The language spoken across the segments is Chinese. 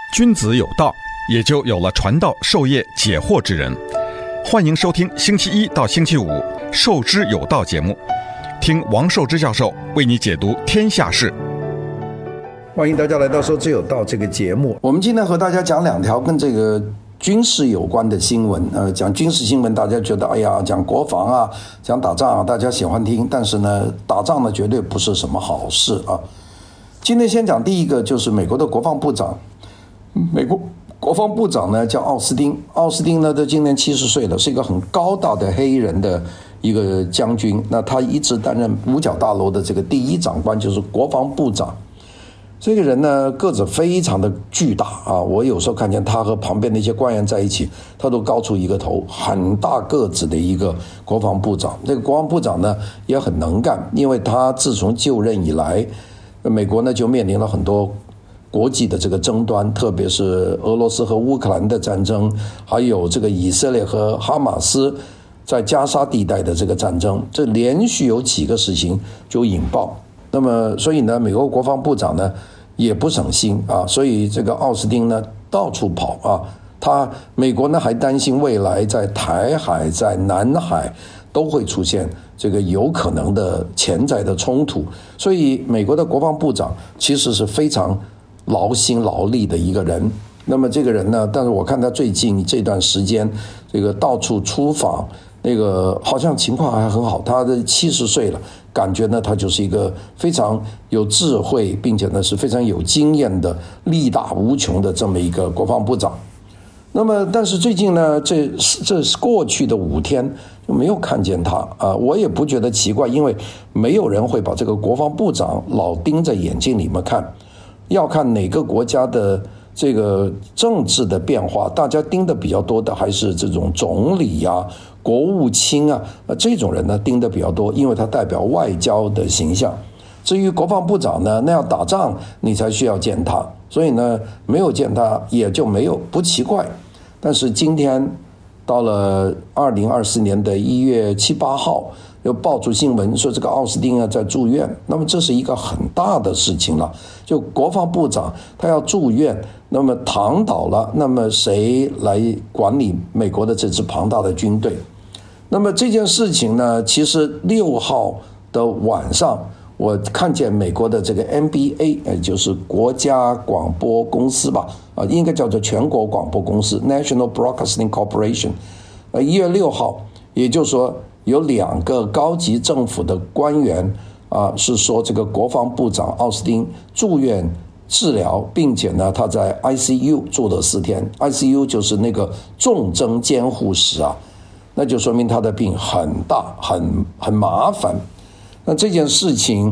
君子有道，也就有了传道授业解惑之人。欢迎收听星期一到星期五《授之有道》节目，听王寿之教授为你解读天下事。 欢迎大家来到《授之有道》这个节目。我们今天和大家讲两条跟这个军事有关的新闻。讲军事新闻，大家觉得哎呀，讲国防啊，讲打仗啊，大家喜欢听。但是呢，打仗呢绝对不是什么好事啊。今天先讲第一个，就是美国的国防部长。美国国防部长呢叫奥斯汀，奥斯汀呢他今年70岁了，是一个很高大的黑人的一个将军。那他一直担任五角大楼的这个第一长官，就是国防部长。这个人呢个子非常的巨大啊，我有时候看见他和旁边的一些官员在一起，他都高出一个头，很大个子的一个国防部长。这个国防部长呢也很能干，因为他自从就任以来，美国呢就面临了很多国际的这个争端，特别是俄罗斯和乌克兰的战争，还有这个以色列和哈马斯在加沙地带的这个战争，这连续有几个事情就引爆。那么所以呢，美国国防部长呢也不省心啊，所以这个奥斯汀呢到处跑啊。美国呢还担心未来在台海、在南海都会出现这个有可能的潜在的冲突，所以美国的国防部长其实是非常劳心劳力的一个人。那么这个人呢，但是我看他最近这段时间这个到处出访，那个好像情况还很好。他的70岁了，感觉呢他就是一个非常有智慧，并且呢是非常有经验的力大无穷的这么一个国防部长。那么但是最近呢，这过去的5天就没有看见他啊，我也不觉得奇怪，因为没有人会把这个国防部长老盯在眼睛里面看。要看哪个国家的这个政治的变化，大家盯的比较多的还是这种总理啊、国务卿啊，这种人呢盯的比较多，因为他代表外交的形象。至于国防部长呢，那要打仗你才需要见他，所以呢没有见他也就不奇怪。但是今天到了2024年的1月7、8号，又爆出新闻说这个奥斯汀在住院，那么这是一个很大的事情了。就国防部长他要住院，那么躺倒了，那么谁来管理美国的这支庞大的军队？那么这件事情呢，其实6号的晚上，我看见美国的这个 NBA， 也就是国家广播公司吧，应该叫做全国广播公司 National Broadcasting Corporation。1月6号，也就是说有2个高级政府的官员是说这个国防部长奥斯汀住院治疗，并且呢他在 ICU 住了4天。ICU 就是那个重症监护室啊，那就说明他的病很大，很麻烦。那这件事情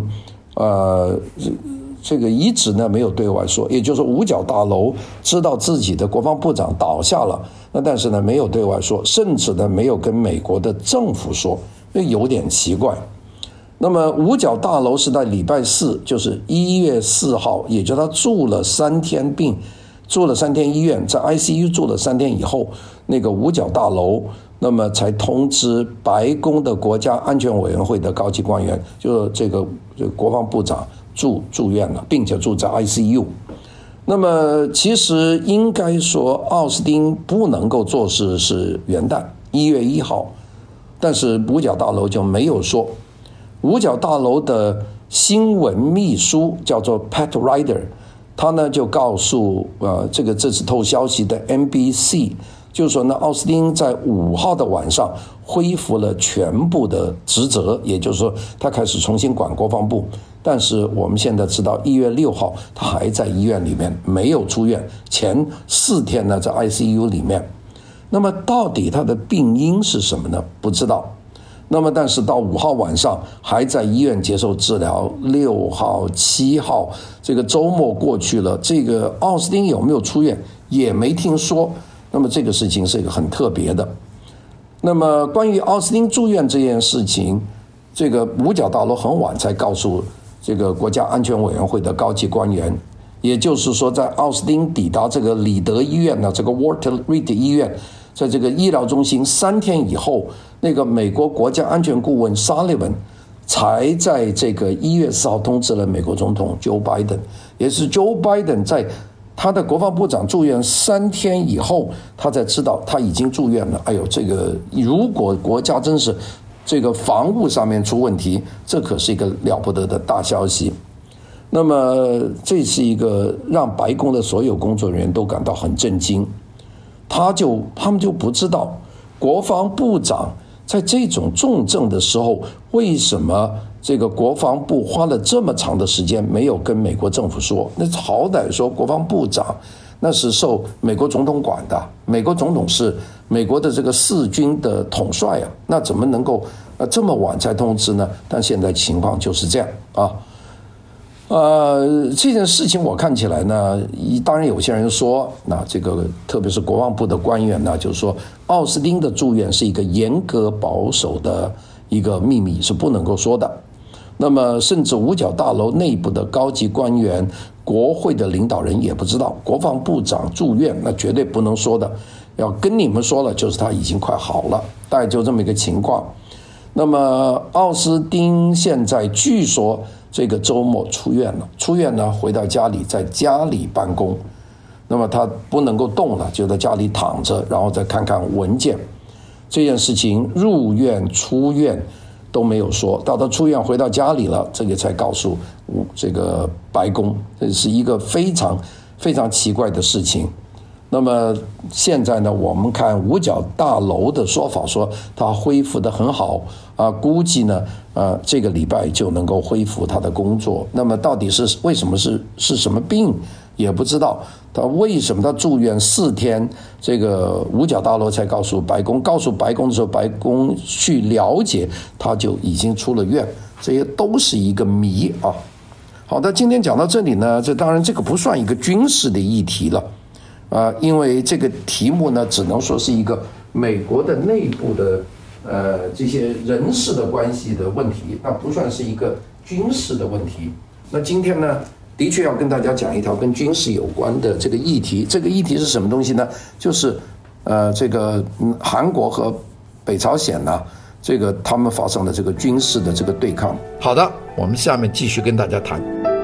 这个一直呢没有对外说，也就是五角大楼知道自己的国防部长倒下了，那但是呢没有对外说，甚至呢没有跟美国的政府说，有点奇怪。那么五角大楼是在礼拜4，就是1月4号，也就是他住了3天病，住了3天医院，在 ICU 住了3天以后，那个五角大楼那么才通知白宫的国家安全委员会的高级官员，就是这个国防部长住院了，并且住在 ICU。 那么其实应该说奥斯汀不能够做事是元旦1月1号，但是五角大楼就没有说。五角大楼的新闻秘书叫做 Pat Ryder， 他呢就告诉这次透消息的 NBC， 就是说呢奥斯汀在5号的晚上恢复了全部的职责，也就是说他开始重新管国防部。但是我们现在知道1月6号他还在医院里面，没有出院，前4天呢在 ICU 里面。那么到底他的病因是什么呢？不知道。那么但是到5号晚上还在医院接受治疗，6号、7号这个周末过去了，这个奥斯汀有没有出院也没听说。那么这个事情是一个很特别的。那么关于奥斯汀住院这件事情，这个五角大楼很晚才告诉这个国家安全委员会的高级官员，也就是说在奥斯汀抵达这个里德医院呢，这个 Walter Reed 医院，在这个医疗中心3天以后，那个美国国家安全顾问 Sullivan 才在这个1月4号通知了美国总统 Joe Biden， 也是 Joe Biden 在他的国防部长住院3天以后，他才知道他已经住院了。哎呦，这个如果国家真是这个防务上面出问题，这可是一个了不得的大消息。那么这是一个让白宫的所有工作人员都感到很震惊。他们就不知道国防部长在这种重症的时候，为什么这个国防部花了这么长的时间没有跟美国政府说？那好歹说国防部长那是受美国总统管的，美国总统是美国的这个4军的统帅啊，那怎么能够这么晚才通知呢？但现在情况就是这样啊。这件事情我看起来呢，当然有些人说，那这个特别是国防部的官员呢，就是说奥斯汀的住院是一个严格保守的一个秘密，是不能够说的。那么甚至五角大楼内部的高级官员、国会的领导人也不知道，国防部长住院那绝对不能说的，要跟你们说了就是他已经快好了，大概就这么一个情况。那么奥斯汀现在据说这个周末出院呢回到家里，在家里办公，那么他不能够动了，就在家里躺着，然后再看看文件。这件事情入院出院都没有说，到他出院回到家里了，这个才告诉这个白宫，这是一个非常非常奇怪的事情。那么现在呢，我们看五角大楼的说法说他恢复得很好啊，估计呢这个礼拜就能够恢复他的工作。那么到底是为什么是什么病也不知道，他为什么他住院4天，这个五角大楼才告诉白宫的时候，白宫去了解他就已经出了院，这些都是一个谜啊。好的，今天讲到这里呢，当然这个不算一个军事的议题了。因为这个题目呢，只能说是一个美国的内部的这些人事的关系的问题，那不算是一个军事的问题。那今天呢，的确要跟大家讲一条跟军事有关的这个议题。这个议题是什么东西呢？就是这个韩国和北朝鲜呢，这个他们发生了这个军事的这个对抗。好的，我们下面继续跟大家谈。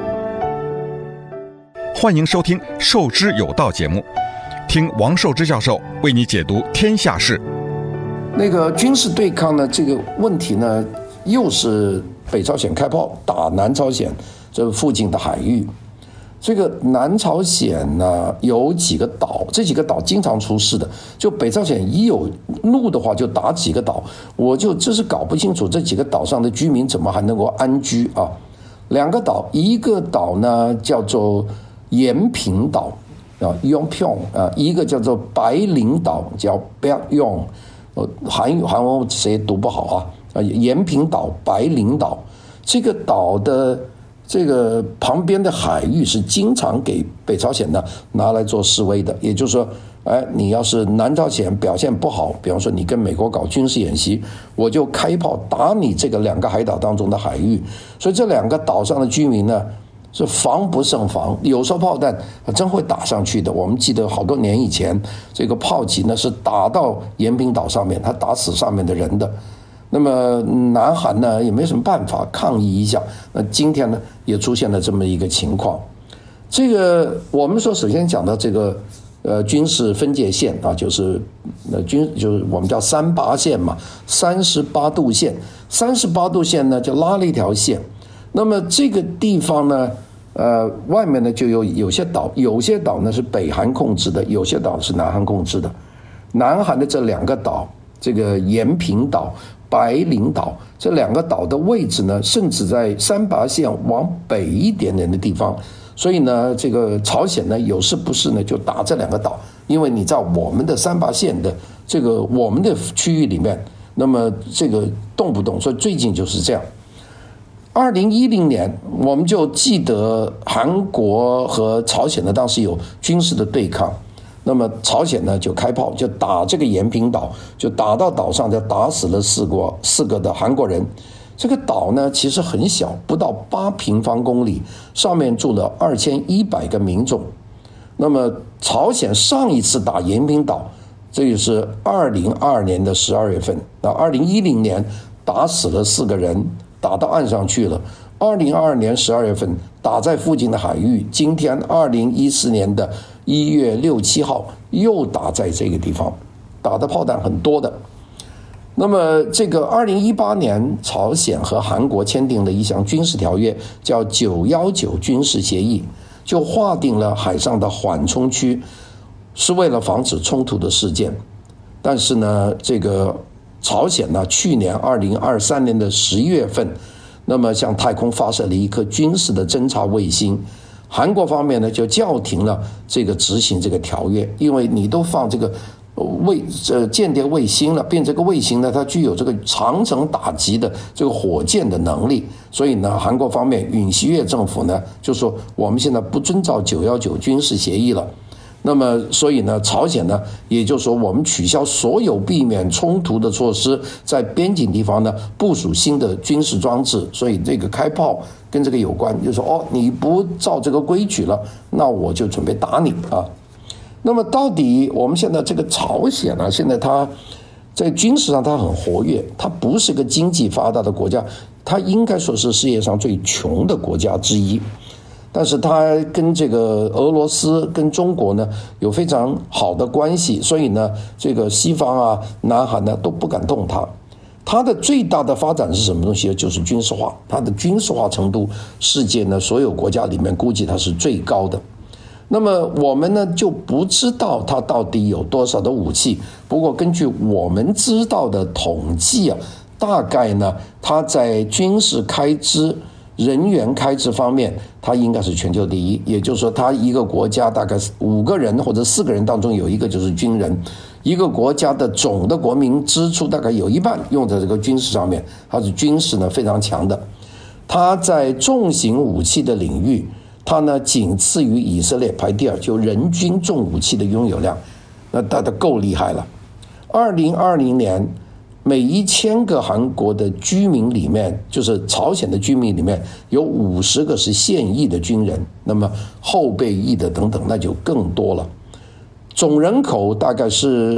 欢迎收听《授之有道》节目，听王寿之教授为你解读天下事。 那个军事对抗呢，这个问题呢，又是北朝鲜开炮打南朝鲜这附近的海域。这个南朝鲜呢有几个岛，这几个岛经常出事的，就北朝鲜一有怒的话就打几个岛，我就真是搞不清楚这几个岛上的居民怎么还能够安居啊。2个岛，一个岛呢叫做延平岛啊 Yongpyong 啊，一个叫做白领岛叫 Baekhyong， 韩文谁读不好啊？延平岛、白领岛，这个岛的这个旁边的海域是经常给北朝鲜呢拿来做示威的，也就是说，你要是南朝鲜表现不好，比方说你跟美国搞军事演习，我就开炮打你这个2个海岛当中的海域。所以这2个岛上的居民呢，是防不胜防，有时候炮弹真会打上去的。我们记得好多年以前，这个炮击呢是打到延平岛上面，他打死上面的人的。那么南韩呢也没什么办法抗议一下，那今天呢也出现了这么一个情况。这个我们说首先讲到这个军事分界线啊，就是我们叫38线嘛，38度线，38度线呢就拉了一条线。那么这个地方呢，外面呢就有些岛，有些岛呢是北韩控制的，有些岛是南韩控制的。南韩的这2个岛，这个延平岛、白领岛，这2个岛的位置呢，甚至在38线往北一点点的地方。所以呢，这个朝鲜呢有事不事呢就打这2个岛，因为你在我们的38线的这个我们的区域里面，那么这个动不动，所以最近就是这样。2010年，我们就记得韩国和朝鲜呢当时有军事的对抗，那么朝鲜呢就开炮就打这个延平岛，就打到岛上，就打死了4个的韩国人。这个岛呢其实很小，不到8平方公里，上面住了2100个民众。那么朝鲜上一次打延平岛，这就是2022年的12月份，那2010年打死了4个人，打到岸上去了。 2022年12月份打在附近的海域，今天2014年的1月6、7号又打在这个地方，打的炮弹很多的。那么这个2018年朝鲜和韩国签订了一项军事条约，叫919军事协议，就划定了海上的缓冲区，是为了防止冲突的事件。但是呢，这个朝鲜呢，去年2023年的11月份，那么向太空发射了一颗军事的侦察卫星。韩国方面呢，就叫停了这个执行这个条约，因为你都放这个间谍卫星了，并这个卫星呢，它具有这个长程打击的这个火箭的能力，所以呢，韩国方面尹锡悦政府呢就说我们现在不遵照919军事协议了。那么所以呢，朝鲜呢也就是说我们取消所有避免冲突的措施，在边境地方呢部署新的军事装置，所以这个开炮跟这个有关，就是说你不照这个规矩了，那我就准备打你啊。那么到底我们现在这个朝鲜呢，现在它在军事上它很活跃，它不是个经济发达的国家，它应该说是世界上最穷的国家之一，但是它跟这个俄罗斯跟中国呢有非常好的关系，所以呢这个西方啊南韩呢都不敢动它。它的最大的发展是什么东西？就是军事化，它的军事化程度世界呢所有国家里面估计它是最高的。那么我们呢就不知道它到底有多少的武器，不过根据我们知道的统计啊，大概呢它在军事开支、人员开支方面，它应该是全球第一。也就是说，它一个国家大概5个人或者4个人当中有一个就是军人，一个国家的总的国民支出大概有一半用在这个军事上面，它是军事呢非常强的。它在重型武器的领域，它呢仅次于以色列，排第2，就人均重武器的拥有量，那它够厉害了。2020年，每1000个韩国的居民里面，就是朝鲜的居民里面，有50个是现役的军人，那么后备役的等等，那就更多了。总人口大概是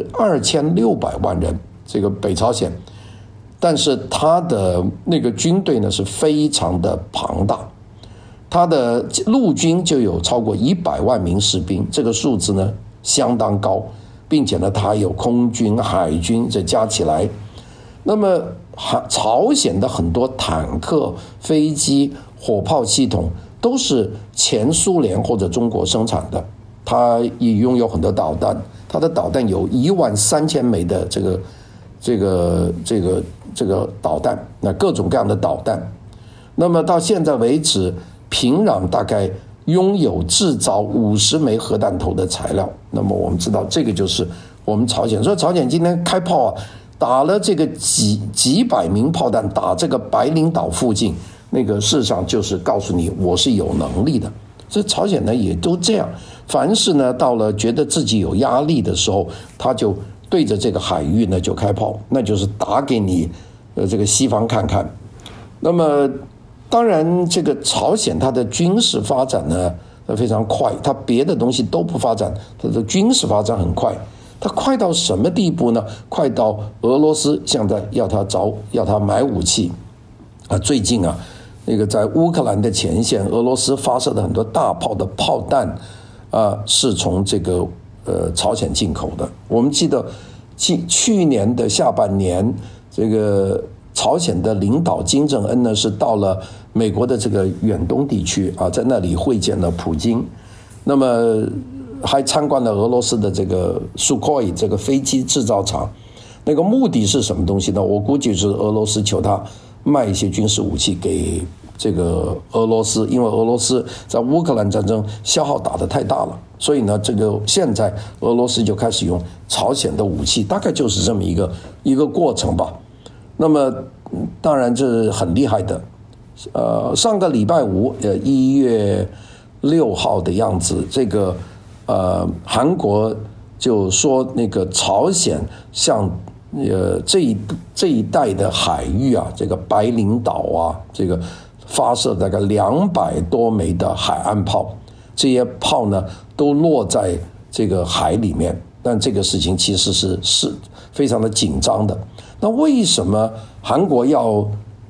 2600万人，这个北朝鲜，但是它的那个军队呢是非常的庞大。它的陆军就有超过100万名士兵，这个数字呢相当高，并且呢它有空军、海军，这加起来，那么朝鲜的很多坦克、飞机、火炮系统都是前苏联或者中国生产的，它也拥有很多导弹，它的导弹有13000枚的这个导弹，那各种各样的导弹。那么到现在为止，平壤大概拥有制造50枚核弹头的材料。那么我们知道，这个就是我们朝鲜。所以朝鲜今天开炮啊，打了这个几百名炮弹，打这个白领岛附近，那个事实上就是告诉你我是有能力的。这朝鲜呢也都这样，凡是呢到了觉得自己有压力的时候，他就对着这个海域呢就开炮，那就是打给你这个西方看看。那么当然，这个朝鲜它的军事发展呢非常快，它别的东西都不发展，它的军事发展很快。它快到什么地步呢？快到俄罗斯现在要他买武器啊！最近啊，那个在乌克兰的前线，俄罗斯发射的很多大炮的炮弹啊，是从这个朝鲜进口的。我们记得去年的下半年，这个朝鲜的领导金正恩呢是到了美国的这个远东地区啊，在那里会见了普京，那么还参观了俄罗斯的这个苏科伊这个飞机制造厂。那个目的是什么东西呢？我估计是俄罗斯求他卖一些军事武器给这个俄罗斯，因为俄罗斯在乌克兰战争消耗打得太大了，所以呢，这个现在俄罗斯就开始用朝鲜的武器，大概就是这么一个过程吧。那么当然这是很厉害的。上个礼拜五，1月6号的样子，这个韩国就说那个朝鲜向这一带的海域啊，这个白领岛啊，这个发射大概200多枚的海岸炮，这些炮呢都落在这个海里面，但这个事情其实是非常的紧张的。那为什么韩国要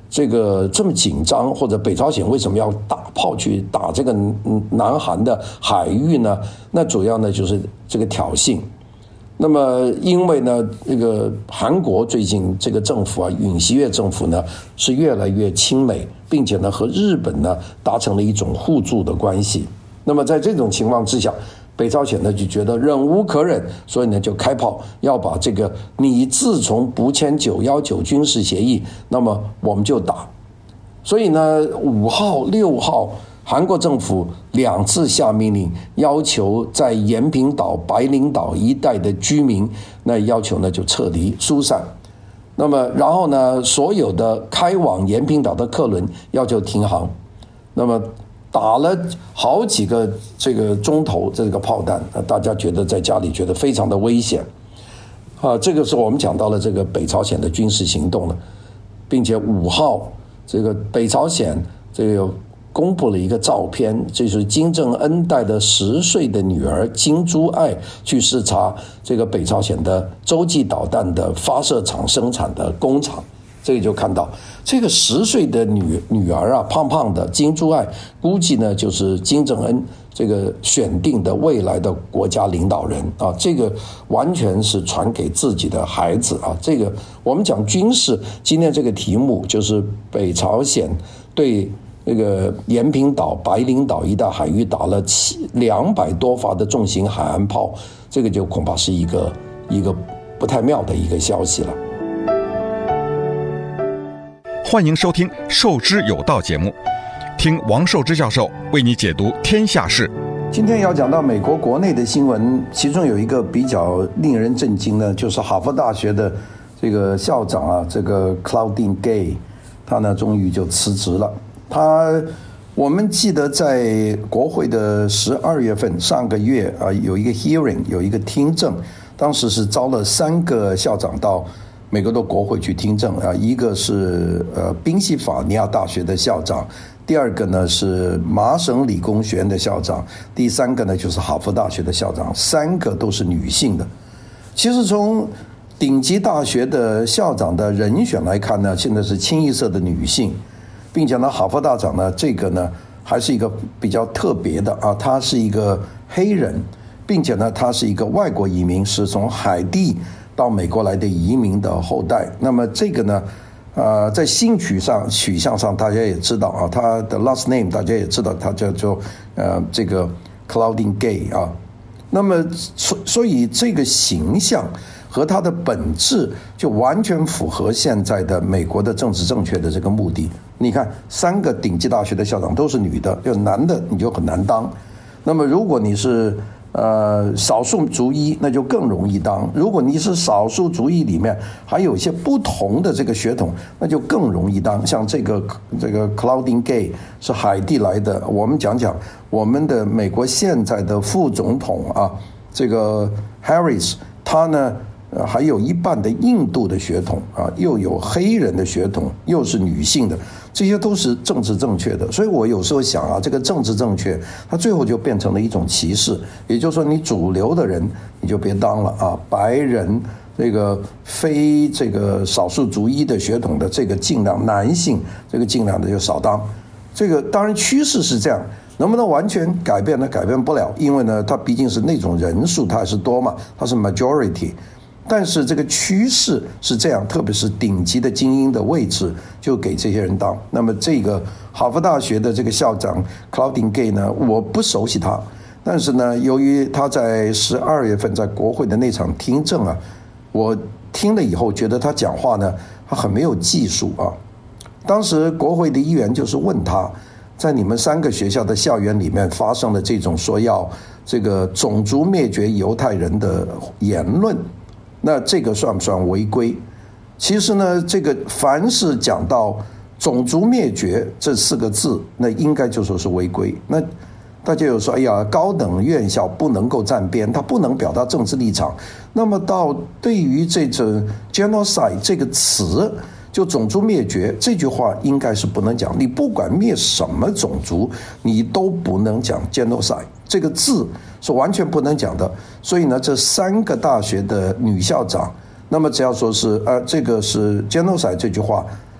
这个这么紧张，或者北朝鲜为什么要打炮去打这个南韩的海域呢？那主要呢就是这个挑衅。那么因为呢，这个韩国最近这个政府啊，尹锡悦政府呢是越来越亲美，并且呢和日本呢达成了一种互助的关系。那么在这种情况之下，北朝鲜呢就觉得忍无可忍，所以呢就开炮要把这个你自从不签919军事协议，那么我们就打。所以呢5号、6号，韩国政府2次下命令，要求在延坪岛、白领岛一带的居民，那要求呢就撤离疏散。那么然后呢，所有的开往延坪岛的客轮要求停航。那么打了好几个这个钟头这个炮弹，大家觉得在家里觉得非常的危险啊。这个时候我们讲到了这个北朝鲜的军事行动了，并且5号这个北朝鲜这个公布了一个照片，就是金正恩带的10岁的女儿金珠爱去视察这个北朝鲜的洲际导弹的发射场生产的工厂。这个就看到这个10岁的女儿啊，胖胖的金珠爱，估计呢就是金正恩这个选定的未来的国家领导人啊，这个完全是传给自己的孩子啊。这个我们讲军事，今天这个题目就是北朝鲜对那个延坪岛、白领岛一带海域打了200多发的重型海岸炮，这个就恐怕是一个不太妙的一个消息了。 欢迎收听《受之有道》节目，听王寿之教授为你解读天下事。 今天要讲到美国国内的新闻，其中有一个比较令人震惊的，就是哈佛大学的这个校长啊，这个 Claudine Gay， 他呢终于就辞职了。我们记得在国会的12月份，上个月啊有一个 hearing， 有一个听证，当时是招了3个校长到美国的国会去听证啊，一个是宾夕法尼亚大学的校长，第2个呢是麻省理工学院的校长，第3个呢就是哈佛大学的校长，3个都是女性的。其实从顶级大学的校长的人选来看呢，现在是清一色的女性，并且呢哈佛大长呢这个呢还是一个比较特别的啊，他是一个黑人，并且呢他是一个外国移民，是从海地到美国来的移民的后代。那么这个呢在性取向上大家也知道啊，他的 last name 大家也知道，他叫做这个 Claudine Gay 啊。那么所以这个形象和他的本质就完全符合现在的美国的政治正确的这个目的。你看3个顶级大学的校长都是女的，就男的你就很难当。那么如果你是少数族裔，那就更容易当。如果你是少数族裔里面还有一些不同的这个血统，那就更容易当。像这个 Claudine Gay 是海地来的，我们讲我们的美国现在的副总统啊，这个 Harris， 他呢还有一半的印度的血统啊，又有黑人的血统，又是女性的，这些都是政治正确的。所以我有时候想啊，这个政治正确它最后就变成了一种歧视，也就是说你主流的人你就别当了啊，白人这个非这个少数族裔的血统的这个尽量，男性这个尽量的就少当。这个当然趋势是这样，能不能完全改变呢？改变不了，因为呢它毕竟是那种人数它还是多嘛，它是 majority。但是这个趋势是这样，特别是顶级的精英的位置就给这些人当。那么这个哈佛大学的这个校长 Claudine Gay 呢，我不熟悉他，但是呢由于他在12月份在国会的那场听证啊，我听了以后觉得他讲话呢他很没有技术啊。当时国会的议员就是问他，在你们3个学校的校园里面发生了这种说要这个种族灭绝犹太人的言论，那这个算不算违规？其实呢，这个凡是讲到种族灭绝这4个字，那应该就说是违规。那大家有说，哎呀，高等院校不能够站边，他不能表达政治立场。那么到对于这种 genocide 这个词，就种族灭绝这句话应该是不能讲，你不管灭什么种族，你都不能讲 genocide 这个字是完全不能讲的。所以呢，这3个大学的女校长，那么只要说是这个是 genocide 这句话，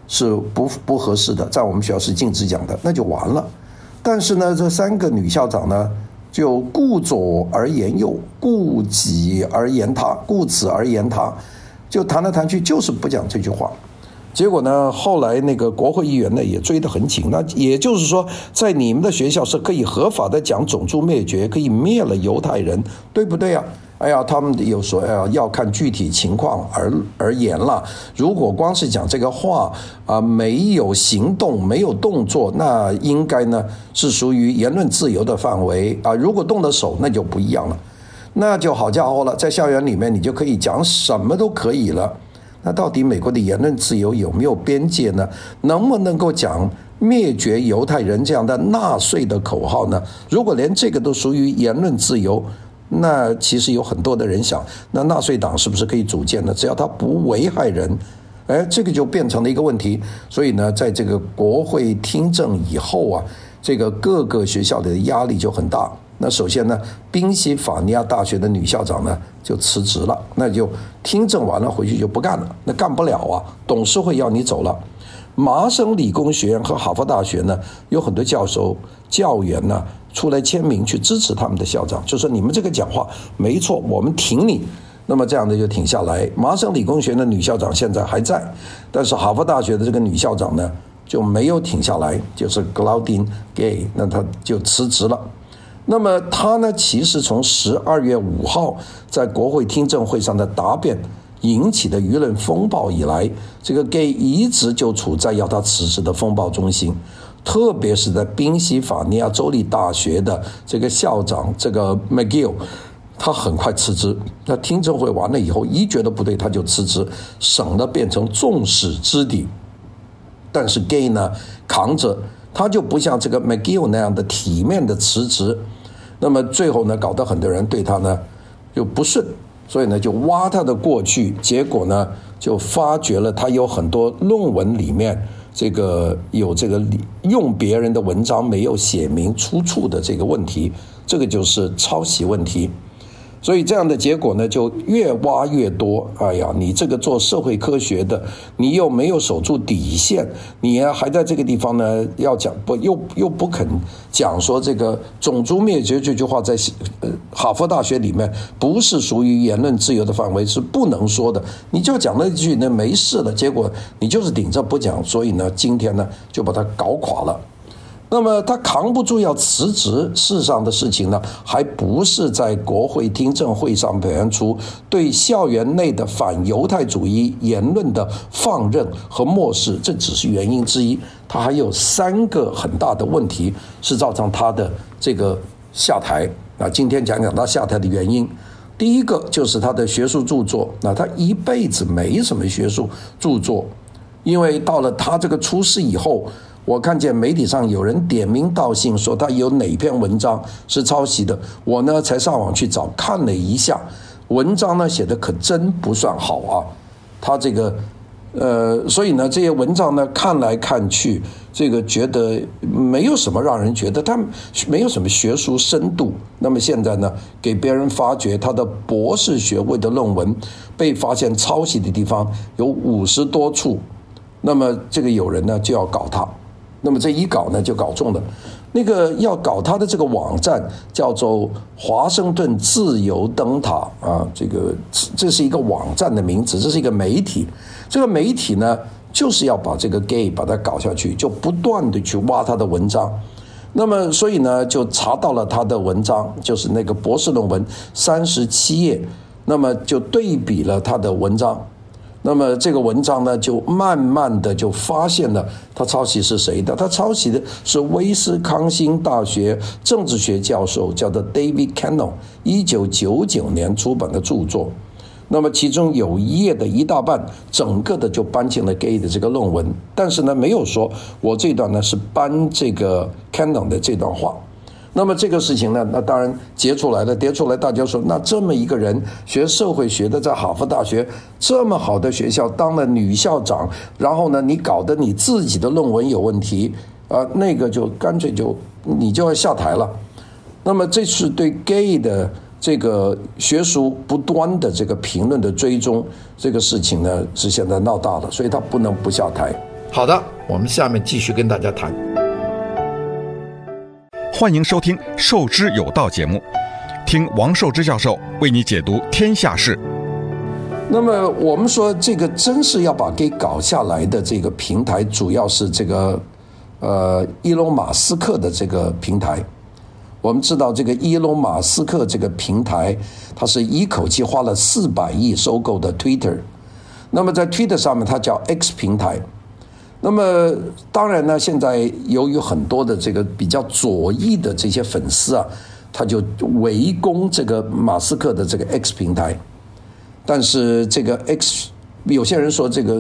是不合适的，在我们学校是禁止讲的，那就完了。但是呢，这3个女校长呢，就顾左而言右，顾己而言他，顾此而言他，就谈来谈去就是不讲这句话。结果呢，后来那个国会议员呢也追得很紧。那也就是说，在你们的学校是可以合法的讲种族灭绝，可以灭了犹太人，对不对啊？哎呀，他们有说要看具体情况而言了。如果光是讲这个话没有行动，没有动作，那应该呢是属于言论自由的范围啊。如果动了手，那就不一样了，那就好家伙了，在校园里面你就可以讲什么都可以了。那到底美国的言论自由有没有边界呢？能不能够讲灭绝犹太人这样的纳粹的口号呢？如果连这个都属于言论自由，那其实有很多的人想，那纳粹党是不是可以组建呢？只要他不危害人，这个就变成了一个问题。所以呢，在这个国会听证以后啊，这个各个学校的压力就很大。那首先呢，宾夕法尼亚大学的女校长呢就辞职了，那就听证完了回去就不干了，那干不了啊，董事会要你走了。麻省理工学院和哈佛大学呢，有很多教授教员呢出来签名去支持他们的校长，就说你们这个讲话没错，我们挺你。那么这样的就挺下来。麻省理工学院的女校长现在还在，但是哈佛大学的这个女校长呢就没有挺下来，就是 Claudine Gay， 那她就辞职了。那么他呢，其实从12月5号在国会听证会上的答辩引起的舆论风暴以来，这个 Gay 一直就处在要他辞职的风暴中心，特别是在宾夕法尼亚州立大学的这个校长这个 McGill， 他很快辞职。那听证会完了以后，一觉得不对他就辞职，省得变成众矢之的。但是 Gay 呢扛着，他就不像这个 McGill 那样的体面的辞职。那么最后呢，搞得很多人对他呢就不顺，所以呢就挖他的过去，结果呢就发觉了他有很多论文里面这个有这个用别人的文章没有写明出处的这个问题，这个就是抄袭问题。所以这样的结果呢，就越挖越多。哎呀，你这个做社会科学的，你又没有守住底线，你还在这个地方呢要讲又不肯讲说这个种族灭绝这句话在哈佛大学里面不是属于言论自由的范围，是不能说的。你就讲了一句呢没事了，结果你就是顶着不讲，所以呢今天呢就把它搞垮了。那么他扛不住要辞职，事实上的事情呢，还不是在国会听证会上表现出对校园内的反犹太主义言论的放任和漠视，这只是原因之一。他还有3个很大的问题是造成他的这个下台。那今天讲讲他下台的原因。第一个就是他的学术著作，那他一辈子没什么学术著作，因为到了他这个出事以后，我看见媒体上有人点名道姓说他有哪篇文章是抄袭的，我呢才上网去找看了一下，文章呢写的可真不算好啊。他这个所以呢这些文章呢看来看去，这个觉得没有什么让人觉得他没有什么学术深度。那么现在呢给别人发觉他的博士学位的论文被发现抄袭的地方有50多处，那么这个有人呢就要搞他。那么这一搞呢就搞中了，那个要搞他的这个网站叫做华盛顿自由灯塔啊，这是一个网站的名字，这是一个媒体。这个媒体呢就是要把这个 gay 把它搞下去，就不断的去挖他的文章。那么所以呢就查到了他的文章，就是那个博士论文37页，那么就对比了他的文章。那么这个文章呢就慢慢的就发现了他抄袭是谁的，他抄袭的是威斯康星大学政治学教授叫做 David Cannon 1999年出版的著作。那么其中有一页的一大半整个的就搬进了 Gay 的这个论文，但是呢没有说我这段呢是搬这个 Cannon 的这段话。那么这个事情呢，那当然跌出来，大家说那这么一个人学社会学的，在哈佛大学这么好的学校当了女校长，然后呢你搞得你自己的论文有问题那个就干脆你就要下台了。那么这是对 Gay 的这个学术不端的这个评论的追踪，这个事情呢是现在闹大了，所以他不能不下台。 好的，我们下面继续跟大家谈。 欢迎收听《授之有道》节目，听王寿之教授为你解读天下事。 那么我们说，这个真是要把给搞下来的这个平台，主要是这个伊隆马斯克的这个平台。我们知道这个伊隆马斯克这个平台，它是一口气花了400亿收购的 Twitter。那么在 Twitter 上面，它叫 X 平台。那么当然呢，现在由于很多的这个比较左翼的这些粉丝啊，他就围攻这个马斯克的这个 X 平台。但是这个 X， 有些人说这个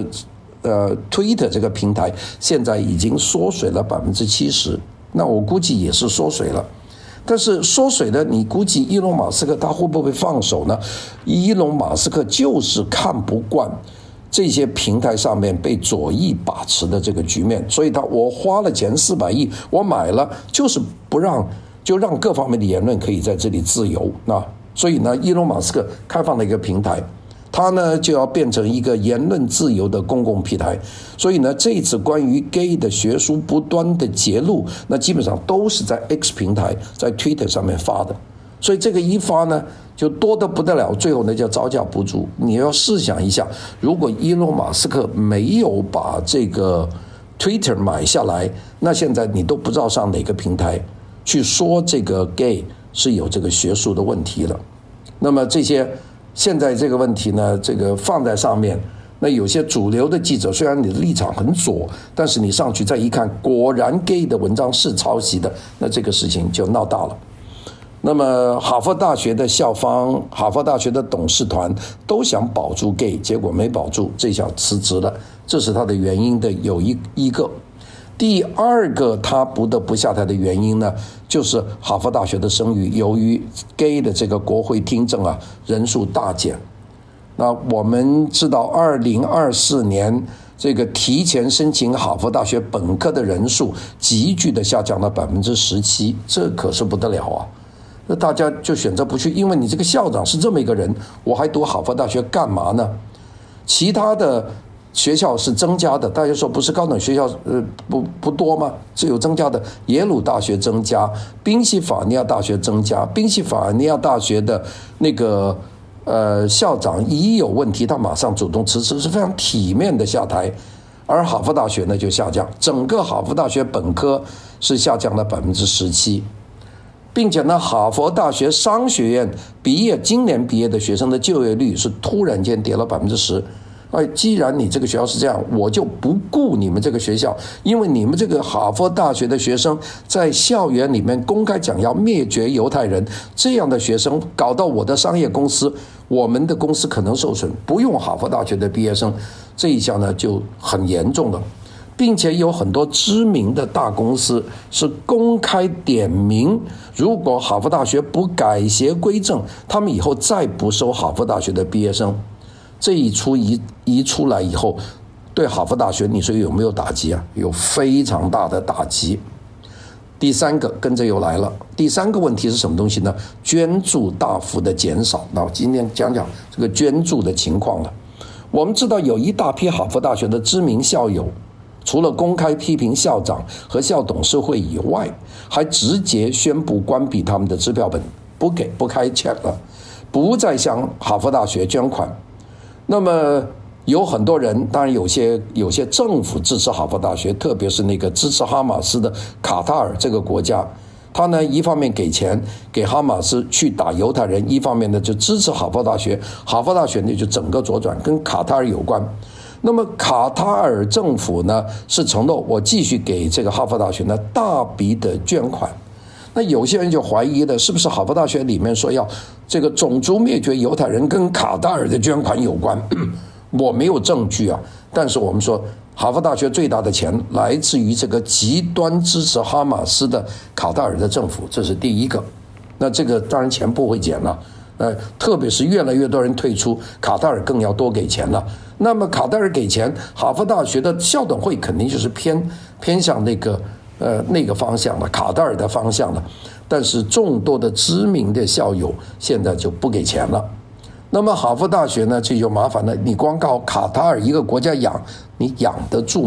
Twitter 这个平台现在已经缩水了70%，那我估计也是缩水了。但是缩水的，你估计伊隆马斯克他会不会放手呢？伊隆马斯克就是看不惯这些平台上面被左翼把持的这个局面，所以我花了钱400亿，我买了，就是不让，就让各方面的言论可以在这里自由。那所以呢，伊隆马斯克开放了一个平台，他呢就要变成一个言论自由的公共平台。所以呢，这一次关于 gay 的学术不断的揭露，那基本上都是在 X 平台，在 Twitter 上面发的。所以这个一发呢，就多得不得了，最后呢叫招架不住。你要试想一下，如果伊隆马斯克没有把这个 Twitter 买下来，那现在你都不知道上哪个平台去说这个 gay 是有这个学术的问题了。那么这些现在这个问题呢，这个放在上面，那有些主流的记者，虽然你的立场很左，但是你上去再一看，果然 gay 的文章是抄袭的，那这个事情就闹大了。那么哈佛大学的校方、哈佛大学的董事团都想保住 gay， 结果没保住，这下辞职了。这是他的原因的有一个。第二个他不得不下台的原因呢，就是哈佛大学的声誉，由于 gay 的这个国会听证啊人数大减。那我们知道2024年这个提前申请哈佛大学本科的人数急剧的下降了17%，这可是不得了啊。那大家就选择不去，因为你这个校长是这么一个人，我还读哈佛大学干嘛呢？其他的学校是增加的，大家说不是高等学校不多吗？是有增加的，耶鲁大学增加，宾夕法尼亚大学增加，宾夕法尼亚大学的那个校长一有问题，他马上主动辞职，是非常体面的下台。而哈佛大学呢就下降，整个哈佛大学本科是下降了17%。并且呢，哈佛大学商学院今年毕业的学生的就业率是突然间跌了10%。既然你这个学校是这样，我就不顾你们这个学校，因为你们这个哈佛大学的学生在校园里面公开讲要灭绝犹太人，这样的学生搞到我的商业公司，我们的公司可能受损，不用哈佛大学的毕业生，这一下呢就很严重了。并且有很多知名的大公司是公开点名，如果哈佛大学不改邪归正，他们以后再不收哈佛大学的毕业生。这一出一出来以后，对哈佛大学你说有没有打击啊？有非常大的打击。第三个跟着又来了，第三个问题是什么东西呢？捐助大幅的减少。那我今天讲讲这个捐助的情况了。我们知道有一大批哈佛大学的知名校友，除了公开批评校长和校董事会以外，还直接宣布关闭他们的支票本，不开 check 了，不再向哈佛大学捐款。那么有很多人，当然有些政府支持哈佛大学，特别是那个支持哈马斯的卡塔尔这个国家，他呢一方面给钱给哈马斯去打犹太人，一方面呢就支持哈佛大学，哈佛大学呢就整个左转，跟卡塔尔有关。那么卡塔尔政府呢是承诺我继续给这个哈佛大学呢大笔的捐款。那有些人就怀疑的是不是哈佛大学里面说要这个种族灭绝犹太人跟卡塔尔的捐款有关？我没有证据啊，但是我们说哈佛大学最大的钱来自于这个极端支持哈马斯的卡塔尔的政府，这是第一个。那这个当然钱不会减了，特别是越来越多人退出，卡塔尔更要多给钱了。那么卡塔尔给钱，哈佛大学的校董会肯定就是偏向那个方向了，卡塔尔的方向了。但是众多的知名的校友现在就不给钱了。那么哈佛大学呢，这就麻烦了，你光靠卡塔尔一个国家养，你养得住吗？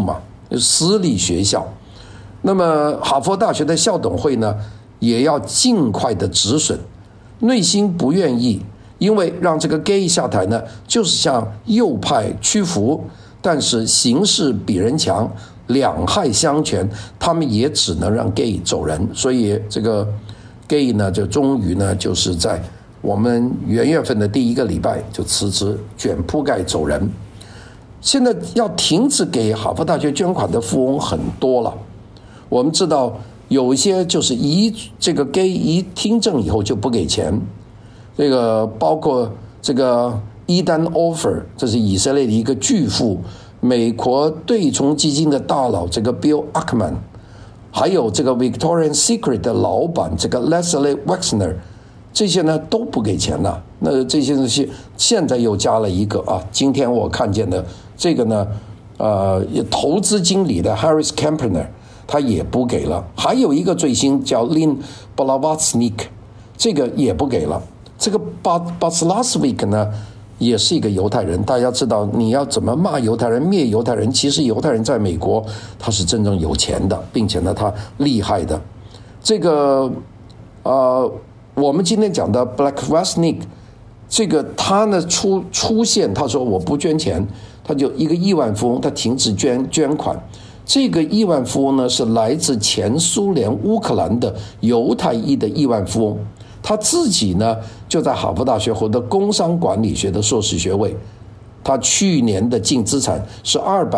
私立学校。那么哈佛大学的校董会呢，也要尽快的止损，内心不愿意，因为让这个 gay 下台呢，就是向右派屈服，但是形势比人强，两害相权，他们也只能让 gay 走人。所以这个 gay 呢，就终于呢，就是在我们元月份的第一个礼拜就辞职，卷铺盖走人。现在要停止给哈佛大学捐款的富翁很多了。我们知道有一些就是这个 gay 一听证以后就不给钱，这个包括这个伊丹 offer， 这是以色列的一个巨富，美国对冲基金的大佬这个 Bill Ackman， 还有这个 Victoria's Secret 的老板这个 Leslie Wexner， 这些呢都不给钱了。那这些东西现在又加了一个啊，今天我看见的这个呢，投资经理的 Harris Kempner。他也不给了，还有一个最新叫 Lynn Blavatsky， 这个也不给了。这个 Blavatsky 呢，也是一个犹太人。大家知道，你要怎么骂犹太人、灭犹太人？其实犹太人在美国他是真正有钱的，并且呢，他厉害的。这个我们今天讲的 Blavatsky， 这个他呢出现，他说我不捐钱，他就一个亿万富翁，他停止捐款。这个亿万富翁呢，是来自前苏联乌克兰的犹太裔的亿万富翁，他自己呢就在哈佛大学获得工商管理学的硕士学位，他去年的净资产是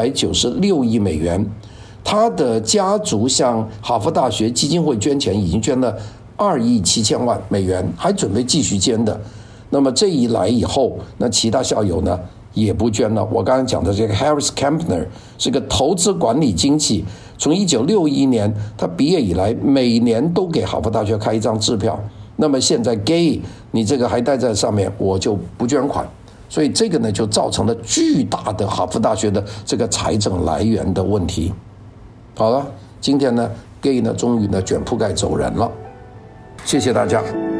296亿美元，他的家族向哈佛大学基金会捐钱，已经捐了2亿7千万美元，还准备继续捐的。那么这一来以后，那其他校友呢也不捐了。我刚才讲的这个 Harris Kempner 是个投资管理经纪，从1961年他毕业以来，每年都给哈佛大学开一张支票。那么现在 gay 你这个还待在上面，我就不捐款。所以这个呢，就造成了巨大的哈佛大学的这个财政来源的问题。好了，今天呢 gay 呢终于呢卷铺盖走人了，谢谢大家。